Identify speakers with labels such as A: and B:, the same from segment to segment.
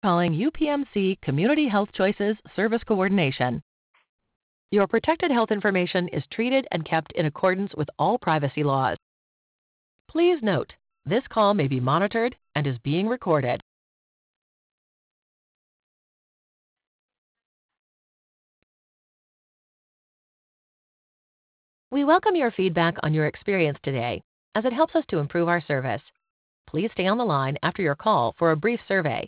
A: calling UPMC Community Health Choices Service Coordination. Your protected health information is treated and kept in accordance with all privacy laws. Please note, this call may be monitored and is being recorded. We welcome your feedback on your experience today, as it helps us to improve our service. Please stay on the line after your call for a brief survey.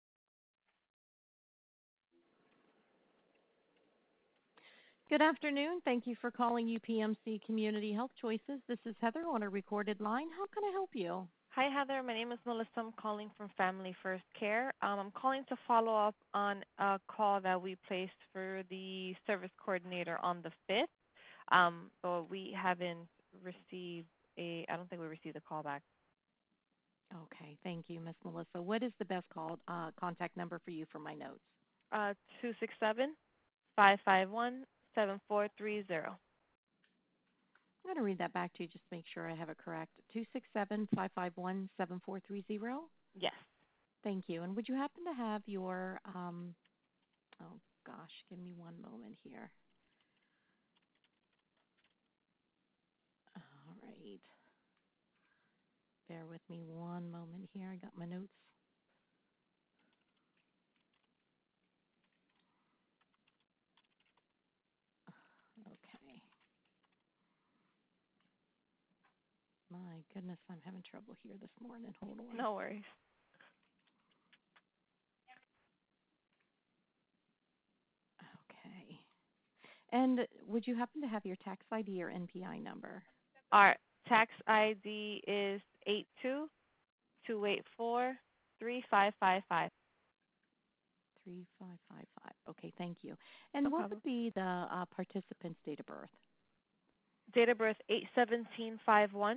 B: Good afternoon. Thank you for calling UPMC Community Health Choices. This is Heather on a recorded line. How can I help you?
C: Hi, Heather. My name is Melissa. I'm calling from Family First Care. I'm calling to follow up on a call that we placed for the service coordinator on the 5th. But we haven't received I don't think we received a call back.
B: Okay, thank you, Miss Melissa. What is the best contact number for you for my notes?
C: 267-551-7430.
B: I'm going to read that back to you just to make sure I have it correct. 267-551-7430?
C: Yes.
B: Thank you. And would you happen to have your, give me one moment here. All right. Bear with me one moment here. I got my notes. Okay. My goodness, I'm having trouble here this morning. Hold on.
C: No worries.
B: Okay. And would you happen to have your tax ID or NPI number?
C: Our tax ID is 82-284-3555.
B: 3555. Okay, thank you. And
C: No
B: what
C: problem.
B: would be the participant's date of birth?
C: Date of birth 8/17/51.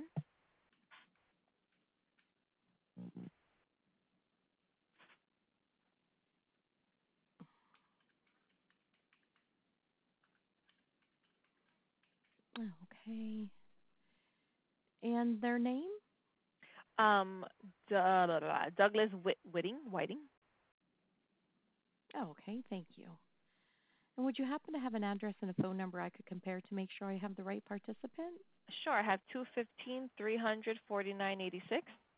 B: Okay. And their name?
C: Douglas Whiting.
B: Oh, okay, thank you. And would you happen to have an address and a phone number I could compare to make sure I have the right participant?
C: Sure, I have 215-300-4986.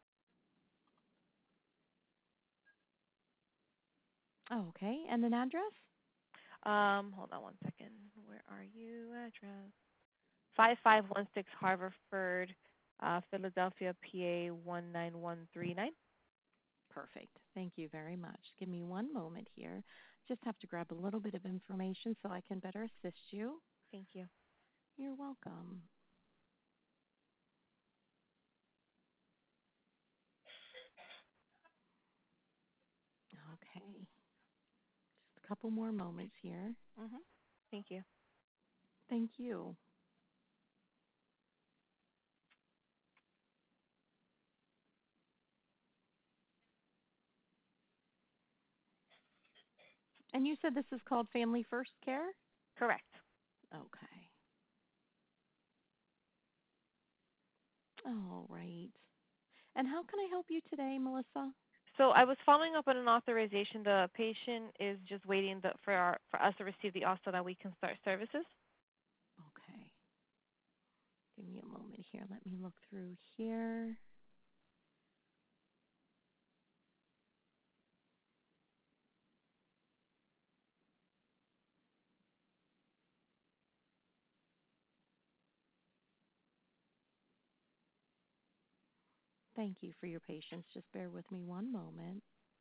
B: Oh, okay. And an address?
C: Hold on one second. Where are you? Address 5516 Haverford, Philadelphia, PA 19139.
B: Perfect. Thank you very much. Give me one moment here. Just have to grab a little bit of information so I can better assist you.
C: Thank you.
B: You're welcome. Okay. Just a couple more moments here.
C: Thank you.
B: Thank you. And you said this is called Family First Care?
C: Correct.
B: Okay. All right. And how can I help you today, Melissa?
C: So I was following up on an authorization. The patient is just waiting for us to receive the auth so that we can start services.
B: Okay. Give me a moment here. Let me look through here. Thank you for your patience. Just bear with me one moment.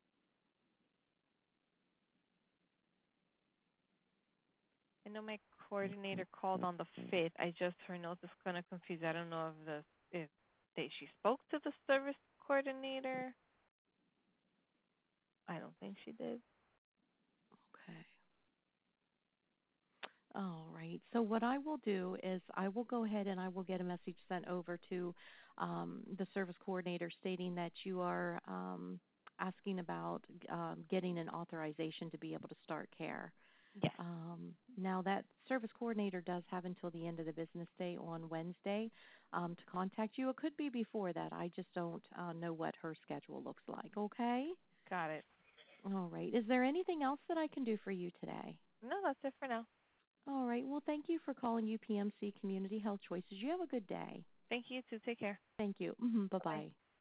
C: I know my coordinator called on the 5th. I just her notes is kind of confused. I don't know if she spoke to the service coordinator. I don't think she did.
B: Okay. All right. So what I will do is I will go ahead and I will get a message sent over to the service coordinator stating that you are asking about getting an authorization to be able to start care.
C: Yes.
B: Now that service coordinator does have until the end of the business day on Wednesday to contact you. It could be before that. I just don't know what her schedule looks like. Okay?
C: Got it.
B: All right. Is there anything else that I can do for you today?
C: No, that's it for now.
B: All right. Well, thank you for calling UPMC Community Health Choices. You have a good day.
C: Thank you too. Take care.
B: Thank you.
C: Bye-bye.
B: Bye-bye.